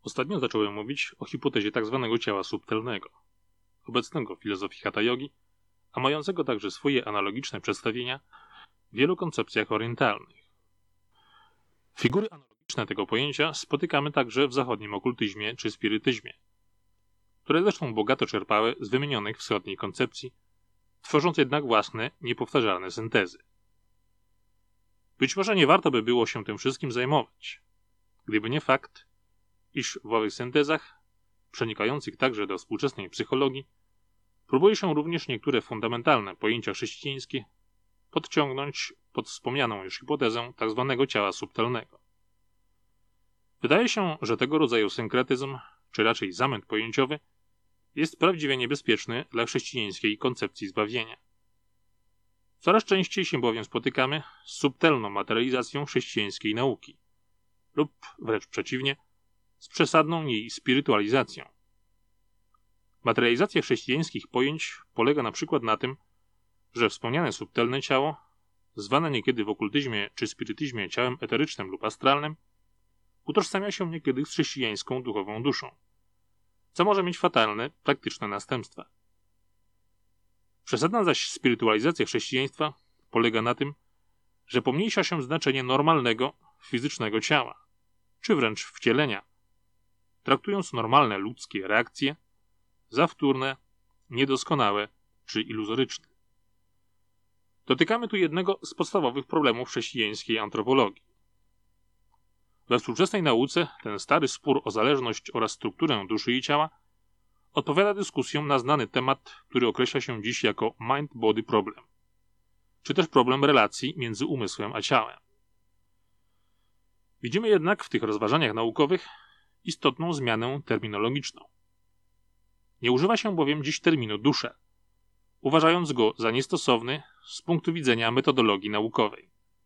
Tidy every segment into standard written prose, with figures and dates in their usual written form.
Ostatnio zacząłem mówić o hipotezie tzw. ciała subtelnego, obecnego w filozofii hatha jogi, a mającego także swoje analogiczne przedstawienia w wielu koncepcjach orientalnych. Figury analogiczne tego pojęcia spotykamy także w zachodnim okultyzmie czy spirytyzmie, które zresztą bogato czerpały z wymienionych wschodnich koncepcji, tworząc jednak własne, niepowtarzalne syntezy. Być może nie warto by było się tym wszystkim zajmować, gdyby nie fakt, iż w owych syntezach, przenikających także do współczesnej psychologii, próbuje się również niektóre fundamentalne pojęcia chrześcijańskie podciągnąć pod wspomnianą już hipotezę tzw. ciała subtelnego. Wydaje się, że tego rodzaju synkretyzm, czy raczej zamęt pojęciowy, jest prawdziwie niebezpieczny dla chrześcijańskiej koncepcji zbawienia. Coraz częściej się bowiem spotykamy z subtelną materializacją chrześcijańskiej nauki, lub wręcz przeciwnie, z przesadną jej spirytualizacją. Materializacja chrześcijańskich pojęć polega na przykład na tym, że wspomniane subtelne ciało, zwane niekiedy w okultyzmie czy spirytyzmie ciałem eterycznym lub astralnym, utożsamia się niekiedy z chrześcijańską duchową duszą, co może mieć fatalne, praktyczne następstwa. Przesadna zaś spirytualizacja chrześcijaństwa polega na tym, że pomniejsza się znaczenie normalnego, fizycznego ciała, czy wręcz wcielenia, traktując normalne ludzkie reakcje za wtórne, niedoskonałe czy iluzoryczne. Dotykamy tu jednego z podstawowych problemów chrześcijańskiej antropologii. We współczesnej nauce ten stary spór o zależność oraz strukturę duszy i ciała odpowiada dyskusjom na znany temat, który określa się dziś jako mind-body problem, czy też problem relacji między umysłem a ciałem. Widzimy jednak w tych rozważaniach naukowych istotną zmianę terminologiczną. Nie używa się bowiem dziś terminu dusza, uważając go za niestosowny z punktu widzenia metodologii naukowej.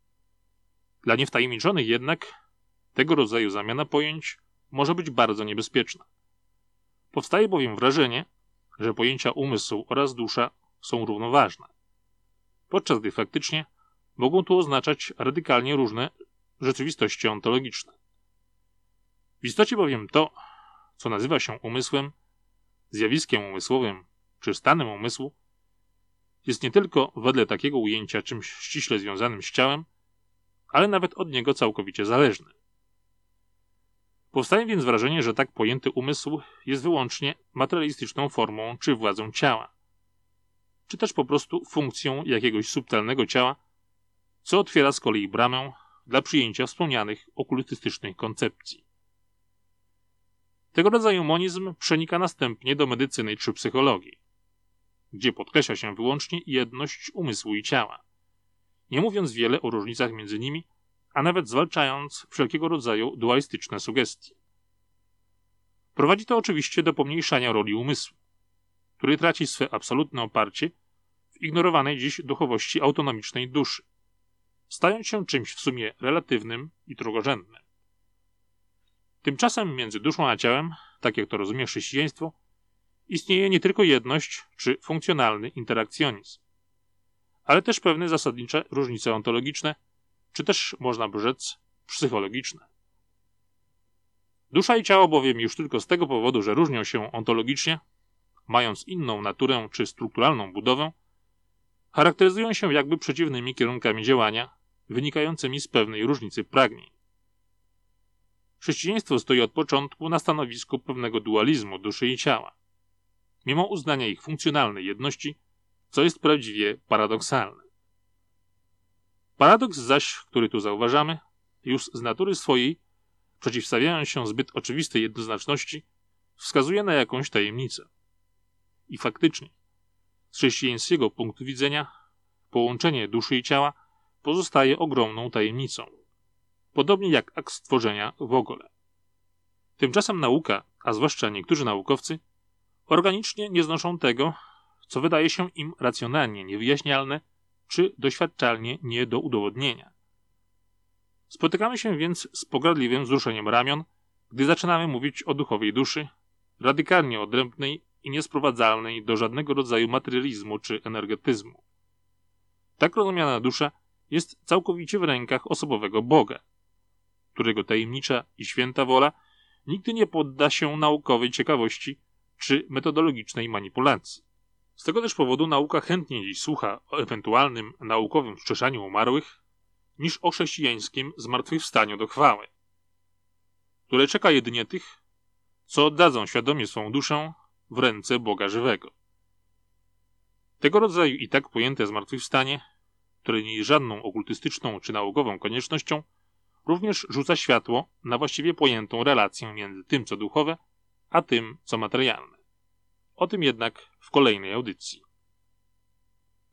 Dla niewtajemniczonych jednak tego rodzaju zamiana pojęć może być bardzo niebezpieczna. Powstaje bowiem wrażenie, że pojęcia umysł oraz dusza są równoważne, podczas gdy faktycznie mogą tu oznaczać radykalnie różne rzeczywistości ontologiczne. W istocie bowiem to, co nazywa się umysłem, zjawiskiem umysłowym czy stanem umysłu, jest nie tylko wedle takiego ujęcia czymś ściśle związanym z ciałem, ale nawet od niego całkowicie zależny. Powstaje więc wrażenie, że tak pojęty umysł jest wyłącznie materialistyczną formą czy władzą ciała, czy też po prostu funkcją jakiegoś subtelnego ciała, co otwiera z kolei bramę dla przyjęcia wspomnianych okultystycznych koncepcji. Tego rodzaju monizm przenika następnie do medycyny czy psychologii, gdzie podkreśla się wyłącznie jedność umysłu i ciała, nie mówiąc wiele o różnicach między nimi, a nawet zwalczając wszelkiego rodzaju dualistyczne sugestie. Prowadzi to oczywiście do pomniejszania roli umysłu, który traci swe absolutne oparcie w ignorowanej dziś duchowości autonomicznej duszy, stając się czymś w sumie relatywnym i drugorzędnym. Tymczasem między duszą a ciałem, tak jak to rozumie chrześcijaństwo, istnieje nie tylko jedność czy funkcjonalny interakcjonizm, ale też pewne zasadnicze różnice ontologiczne, czy też, można by rzec, psychologiczne. Dusza i ciało bowiem już tylko z tego powodu, że różnią się ontologicznie, mając inną naturę czy strukturalną budowę, charakteryzują się jakby przeciwnymi kierunkami działania, wynikającymi z pewnej różnicy pragnień. Chrześcijaństwo stoi od początku na stanowisku pewnego dualizmu duszy i ciała, mimo uznania ich funkcjonalnej jedności, co jest prawdziwie paradoksalne. Paradoks zaś, który tu zauważamy, już z natury swojej, przeciwstawiając się zbyt oczywistej jednoznaczności, wskazuje na jakąś tajemnicę. I faktycznie, z chrześcijańskiego punktu widzenia, połączenie duszy i ciała pozostaje ogromną tajemnicą, podobnie jak akt stworzenia w ogóle. Tymczasem nauka, a zwłaszcza niektórzy naukowcy, organicznie nie znoszą tego, co wydaje się im racjonalnie niewyjaśnialne czy doświadczalnie nie do udowodnienia. Spotykamy się więc z pogardliwym wzruszeniem ramion, gdy zaczynamy mówić o duchowej duszy, radykalnie odrębnej i niesprowadzalnej do żadnego rodzaju materializmu czy energetyzmu. Tak rozumiana dusza jest całkowicie w rękach osobowego Boga, którego tajemnicza i święta wola nigdy nie podda się naukowej ciekawości czy metodologicznej manipulacji. Z tego też powodu nauka chętniej dziś słucha o ewentualnym naukowym wskrzeszaniu umarłych niż o chrześcijańskim zmartwychwstaniu do chwały, które czeka jedynie tych, co oddadzą świadomie swą duszę w ręce Boga żywego. Tego rodzaju i tak pojęte zmartwychwstanie, które nie jest żadną okultystyczną czy naukową koniecznością, również rzuca światło na właściwie pojętą relację między tym, co duchowe, a tym, co materialne. O tym jednak w kolejnej audycji.